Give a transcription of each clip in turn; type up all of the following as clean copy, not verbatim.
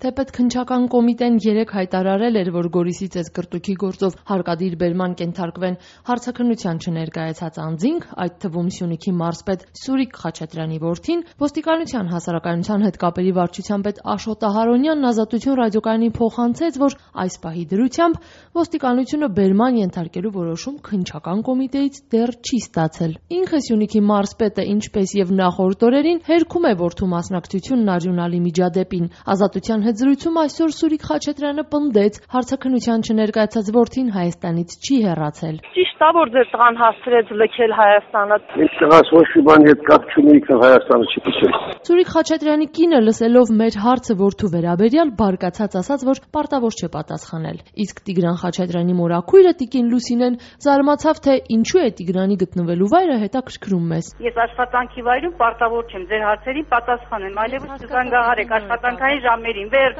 Թեպետ քննչական կոմիտեն 3 հայտարարել էր, որ Գորիսի ծեծկռտուքի գործով հարկադիր բերման կենթարկվեն հարցաքննության չներկայացած անձինք, այդ թվում Սյունիքի մարզպետ Սուրիկ Խաչատրյանի որդին, ոստիկանության հասարակայնության հետ կապերի վարչության պետ Աշոտ Ահարոնյանն Ազատություն ռադիոկայանին փոխանցեց, որ այս պահի դրությամբ ոստիկանությունը բերման ենթարկելու որոշում քննչական կոմիտեից դեռ չի ստացել։ Ինքը Սյունիքի մարզպետը, ինչպես եւ նախորդ օրերին, հերքում է որդու մասնակցությունն արյունալի միջադեպին։ Ազատության հետ զրույցում այսօր Սուրիկ Խաչատրյանը պնդեց, հարցաքննության չներկայացած որդին Հայաստանից չի հեռացել։ Ճիշտ է, որ ձեր տղան հասցրեց լքել Հայաստանը։ Իմ տղաս ոչ մի բան հետ կապ չունի, Հայաստանը չի փչել։ Սուրիկ Խաչատրյանի կինը լսելով մեր հարցը որդու վերաբերյալ բարկացած ասաց, որ պարտավոր չէ պատասխանել։ Իսկ Տիգրան Խաչատրյանի մորաքույրը Տիկին Լուսինեն զարմացավ, թե ինչու է Տիգրանի գտնվելու վայրը հետաքրքրում մեզ։ Ես աշխատանքի վայրում պարտավոր չեմ ձեր հարցերին պատասխանեմ, այլևս զանգահարեք աշխատանքային ժամերին, վերջ։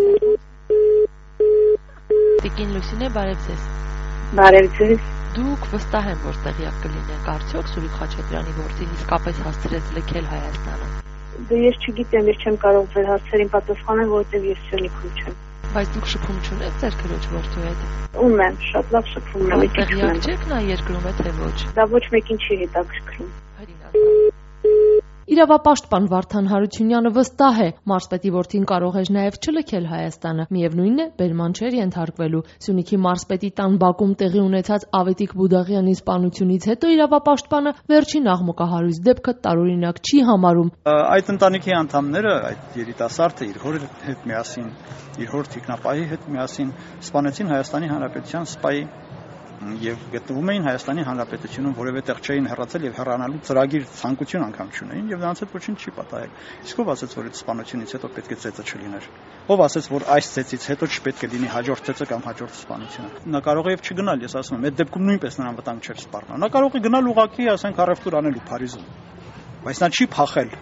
Տիկին Լուսինե, բարև ձեզ։ Բարև ձեզ։ Դուք վստահ եմ, որ տեղյակ կլինեք, արդյոք Սուրիկ Խաչատրյանի որդին իսկապես հասցրեց լքել Հայաստանը։ Ես չգիտեմ, ես չեմ կարող ձեր հարցերին պատասխանել, որովհետև ես Սյունիքում չեմ։ Բայց դուք շփում չունեք ձեր քրոջ որդու հետ։ Ունեմ, շատ լավ շփում ունեմ։ Տեղյակ չեք նա երկրում է թե ոչ։ Դա ոչ մեկին չի հետաքրքրում։ Իրավապաշտպան Վարդան Հարությունյանը վստահ է, մարզպետի որդին կարող էր նաև չլքել Հայաստանը, միևնույնն է, բերման չէր ենթարկվելու։ Սյունիքի մարզպետի տան բակում տեղի ունեցած Ավետիք Բուդաղյանի սպանությունից հետո իրավապաշտպանը վերջին աղմուկահարույց դեպքը տարօրինակ չի համարում։ Այդ ընտանիքի անդամները, այդ երիտասարդը իր հոր հետ միասին, իր հոր թիկնապահի հետ միասին սպանեցին Հայաստանի Հանրապետության սպայի եւ գտնվում էին Հայաստանի Հանրապետությունում, որևէ տեղ չէին հեռացել եւ հեռանալու ծրագիր ցանկություն անգամ չունեին եւ նրանց հետ ոչինչ չի պատահել։ Իսկ ով ասեց, որ այդ սպանությունից հետո պետք է ծեծը չլիներ։ Ով ասեց, որ այս ծեծից հետո չպետք է լինի հաջորդ ծեծը կամ հաջորդ սպանությունը։ Նա կարող է եւ չգնալ, ես ասում եմ, այդ դեպքում նույնպես նրան վտանգ չէր սպառնա։ Նա կարող է գնալ ուղակի, ասենք, առևտուր անելու Փարիզում։ Բայց նա չի փախել։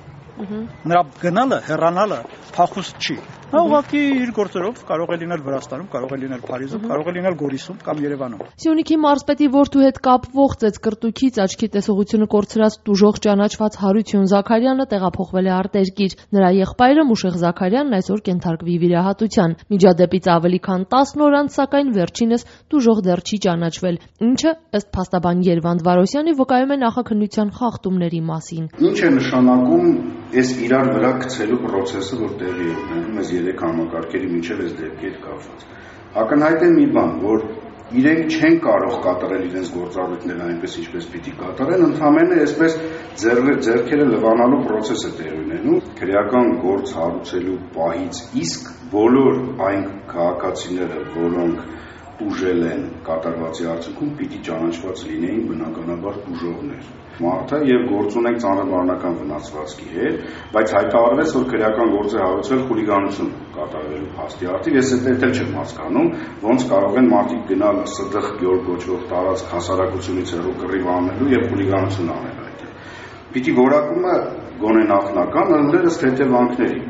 Նրա գնալը, հեռանալը փախուստ չի։ Նա ուղղակի իր գործերով կարող է լինել Վրաստանում, կարող է լինել Փարիզում, կարող է լինել Գորիսում կամ Երևանում։ Սյունիքի մարզպետի որդու հետ կապվող ծեծկռտուքից աչքի տեսողությունը կորցրած տուժող ճանաչված Հարություն Զաքարյանը տեղափոխվել է արտերկիր։ Նրա եղբայրը Մուշեղ Զաքարյանն այսօր կենթարկվի վիրահատության։ Միջադեպից ավելի քան 10 օր անց, սակայն վերջինս տուժող դեռ չի ճանաչվել, ինչը ըստ փաստաբան Երվանդ Վարոսյանի վկայում է նախաքննության խախտումների մասին։ Ինչ է նշանակում այս իրար վրա գցելու process-ը, որ տեղի է ունենում այս երեք համակարգերի միջև այս դեպքեր կապված։ Ակնհայտ է մի բան, որ իրենք չեն կարող կատարել իրենց գործառույթները այնպես ինչպես պիտի կատարեն, ընդհանրապես այսպես ձեռքերը լվանալու process-ը տեղի ունենում, քրեական գործ հարուցելու պահից իսկ բոլոր այն քաղաքացիները, որոնք տուժել են կատարվածի արդյունքում, պիտի ճանաչված լինեին բնականաբար տուժողներ։ Մարդը եւ գործ ունենք ծանրաբարնական վնասվածքի հետ, բայց հայտարարվեց, որ քրեական գործ է հարուցվել խուլիգանություն կատարվելու փաստի արդիվ։ Ես այդ էլ չեմ հասկանում, ոնց կարող են մարդիկ գնալ ՍԴԽ գյուղ կոչվող տարածք հասարակությունից հեռու կռիվ անելու եւ խուլիգանություն անել այդտեղ։ Պիտի որակումը գոնե նախնական ըլլերս հետևանքների։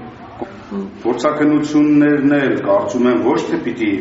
Փորձակնություններն էլ կարծում եմ ոչ թե պիտի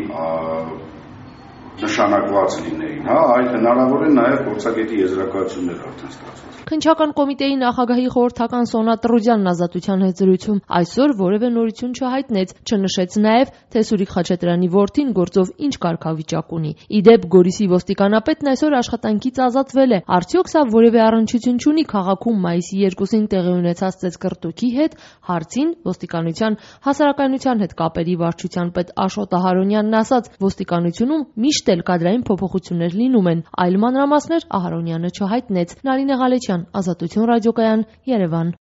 նշանակված լինեին, այլ հնարավոր է նաև փորձագետի եզրակացություններ արդեն ստացված։ Քննչական կոմիտեի նախագահի խորհրդական Սոնա Տրուդյանն Ազատության հետ զրույցում այսօր որևէ նորություն չհայտնեց, չնշեց նաև, թե Սուրիկ Խաչատրյանի որդին գործով ինչ կարգավիճակ ունի։ Իդեպ Գորիսի ոստիկանապետն այսօր աշխատանքից ազատվել է։ Արդյոք սա որևէ առնչություն չունի քաղաքում մայիսի 2-ին տեղի ունեցած ծեծկռտուքի հետ, հարցին ոստիկանության հասարակայնության հետ կապերի վարչության պետ Աշոտ Ահարոնյանն ասաց, ոստիկանությունում միշտ էլ կադրային փոփոխություններ լինում են, այլ մանրամասներ Ահարոնյանը չհայտնեց։ Նարինե Ղալեչյան, Ազատություն ռադիոկայան, Երևան։